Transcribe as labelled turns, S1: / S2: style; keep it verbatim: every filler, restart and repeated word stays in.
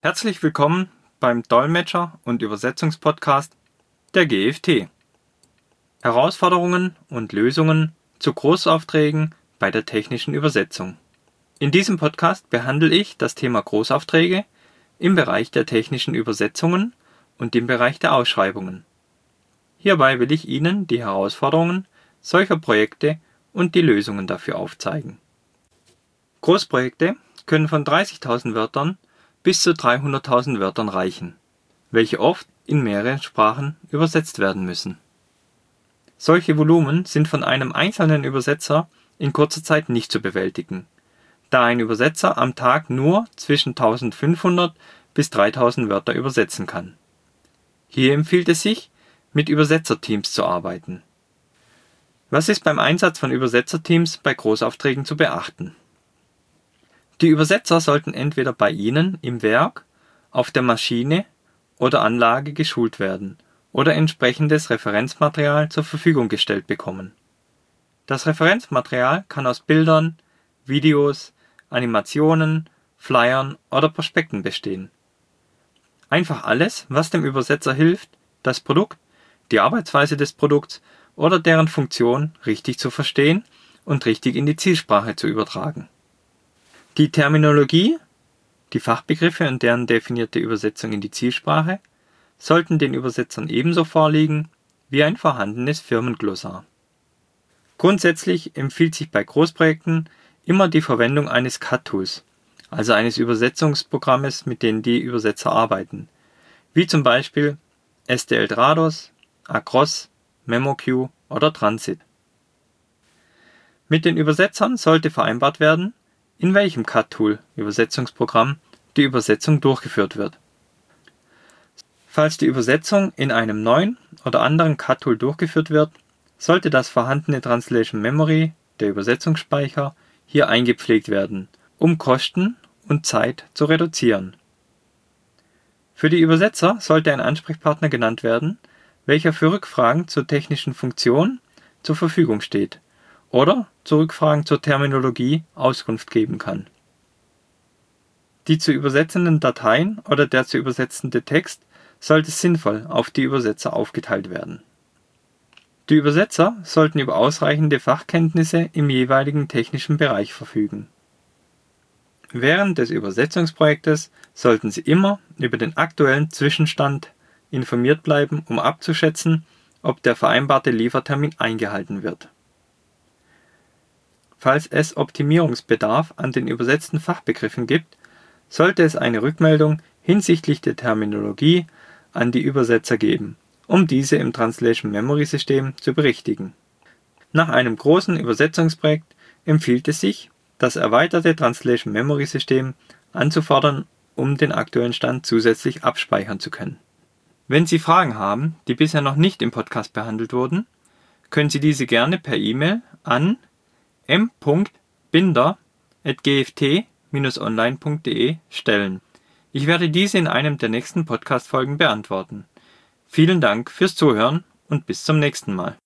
S1: Herzlich willkommen beim Dolmetscher- und Übersetzungspodcast der G F T. Herausforderungen und Lösungen zu Großaufträgen bei der technischen Übersetzung. In diesem Podcast behandle ich das Thema Großaufträge im Bereich der technischen Übersetzungen und im Bereich der Ausschreibungen. Hierbei will ich Ihnen die Herausforderungen solcher Projekte und die Lösungen dafür aufzeigen. Großprojekte können von dreißigtausend Wörtern bis zu dreihunderttausend Wörtern reichen, welche oft in mehrere Sprachen übersetzt werden müssen. Solche Volumen sind von einem einzelnen Übersetzer in kurzer Zeit nicht zu bewältigen, da ein Übersetzer am Tag nur zwischen eintausendfünfhundert bis dreitausend Wörter übersetzen kann. Hier empfiehlt es sich, mit Übersetzerteams zu arbeiten. Was ist beim Einsatz von Übersetzerteams bei Großaufträgen zu beachten? Die Übersetzer sollten entweder bei Ihnen im Werk, auf der Maschine oder Anlage geschult werden oder entsprechendes Referenzmaterial zur Verfügung gestellt bekommen. Das Referenzmaterial kann aus Bildern, Videos, Animationen, Flyern oder Prospekten bestehen. Einfach alles, was dem Übersetzer hilft, das Produkt, die Arbeitsweise des Produkts oder deren Funktion richtig zu verstehen und richtig in die Zielsprache zu übertragen. Die Terminologie, die Fachbegriffe und deren definierte Übersetzung in die Zielsprache sollten den Übersetzern ebenso vorliegen wie ein vorhandenes Firmenglossar. Grundsätzlich empfiehlt sich bei Großprojekten immer die Verwendung eines C A D-Tools, also eines Übersetzungsprogrammes, mit dem die Übersetzer arbeiten, wie zum Beispiel STL-Drados, Across, MemoQ oder Transit. Mit den Übersetzern sollte vereinbart werden, in welchem C A D-Tool Übersetzungsprogramm die Übersetzung durchgeführt wird. Falls die Übersetzung in einem neuen oder anderen C A D-Tool durchgeführt wird, sollte das vorhandene Translation Memory, der Übersetzungsspeicher, hier eingepflegt werden, um Kosten und Zeit zu reduzieren. Für die Übersetzer sollte ein Ansprechpartner genannt werden, welcher für Rückfragen zur technischen Funktion zur Verfügung steht oder zu Rückfragen zur Terminologie Auskunft geben kann. Die zu übersetzenden Dateien oder der zu übersetzende Text sollte sinnvoll auf die Übersetzer aufgeteilt werden. Die Übersetzer sollten über ausreichende Fachkenntnisse im jeweiligen technischen Bereich verfügen. Während des Übersetzungsprojektes sollten Sie immer über den aktuellen Zwischenstand informiert bleiben, um abzuschätzen, ob der vereinbarte Liefertermin eingehalten wird. Falls es Optimierungsbedarf an den übersetzten Fachbegriffen gibt, sollte es eine Rückmeldung hinsichtlich der Terminologie an die Übersetzer geben, um diese im Translation Memory System zu berichtigen. Nach einem großen Übersetzungsprojekt empfiehlt es sich, das erweiterte Translation Memory System anzufordern, um den aktuellen Stand zusätzlich abspeichern zu können. Wenn Sie Fragen haben, die bisher noch nicht im Podcast behandelt wurden, können Sie diese gerne per E-Mail an m punkt binder at g f t dash online punkt de stellen. Ich werde diese in einem der nächsten Podcast-Folgen beantworten. Vielen Dank fürs Zuhören und bis zum nächsten Mal.